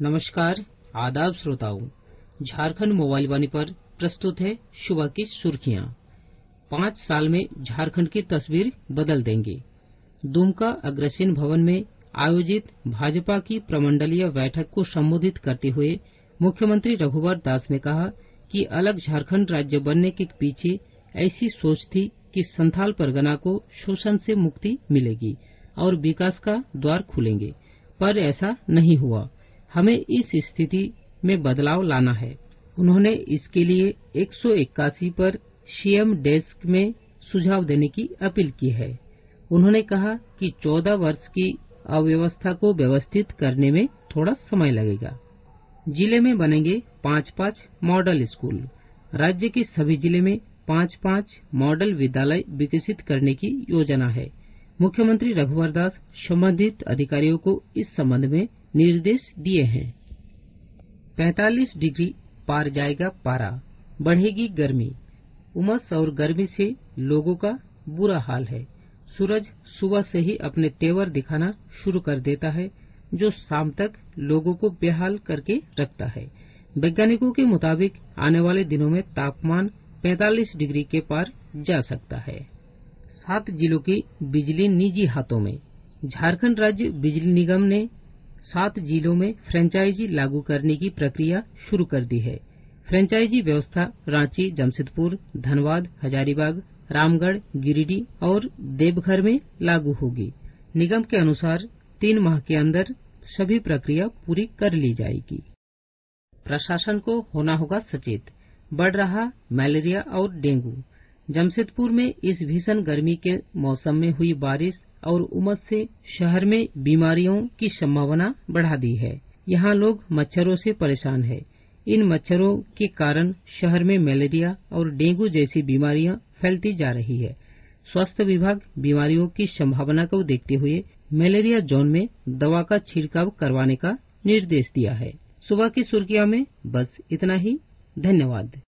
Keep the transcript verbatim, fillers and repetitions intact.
नमस्कार, आदाब श्रोताओं। झारखंड मोबाइल वाणी पर प्रस्तुत है सुबह की सुर्खियां। पाँच साल में झारखंड की तस्वीर बदल देंगे। दुमका अग्रसेन भवन में आयोजित भाजपा की प्रमंडलीय बैठक को संबोधित करते हुए मुख्यमंत्री रघुवर दास ने कहा कि अलग झारखंड राज्य बनने के पीछे ऐसी सोच थी कि संथाल परगना को शोषण से मुक्ति मिलेगी और विकास का द्वार खुलेंगे, पर ऐसा नहीं हुआ। हमें इस स्थिति में बदलाव लाना है। उन्होंने इसके लिए एक सौ इक्यासी पर सीएम डेस्क में सुझाव देने की अपील की है। उन्होंने कहा कि चौदह वर्ष की अव्यवस्था को व्यवस्थित करने में थोड़ा समय लगेगा। जिले में बनेंगे पाँच पाँच मॉडल स्कूल। राज्य के सभी जिले में पाँच पाँच मॉडल विद्यालय विकसित करने की योजना है। मुख्यमंत्री रघुवर दास संबंधित अधिकारियों को इस संबंध में निर्देश दिए हैं। पैंतालीस डिग्री पार जाएगा पारा, बढ़ेगी गर्मी। उमस और गर्मी से लोगों का बुरा हाल है। सूरज सुबह से ही अपने तेवर दिखाना शुरू कर देता है, जो शाम तक लोगों को बेहाल करके रखता है। वैज्ञानिकों के मुताबिक आने वाले दिनों में तापमान पैंतालीस डिग्री के पार जा सकता है। सात जिलों की बिजली निजी हाथों में। झारखंड राज्य बिजली निगम ने सात जिलों में फ्रेंचाइजी लागू करने की प्रक्रिया शुरू कर दी है। फ्रेंचाइजी व्यवस्था रांची, जमशेदपुर, धनबाद, हजारीबाग, रामगढ़, गिरिडीह और देवघर में लागू होगी। निगम के अनुसार तीन माह के अंदर सभी प्रक्रिया पूरी कर ली जाएगी। प्रशासन को होना होगा सचेत। बढ़ रहा मलेरिया और डेंगू। जमशेदपुर में इस भीषण गर्मी के मौसम में हुई बारिश और उमस से शहर में बीमारियों की संभावना बढ़ा दी है। यहाँ लोग मच्छरों से परेशान हैं। इन मच्छरों के कारण शहर में मलेरिया और डेंगू जैसी बीमारियां फैलती जा रही है। स्वास्थ्य विभाग बीमारियों की संभावना को देखते हुए मलेरिया जोन में दवा का छिड़काव करवाने का निर्देश दिया है। सुबह की सुर्खियां में बस इतना ही। धन्यवाद।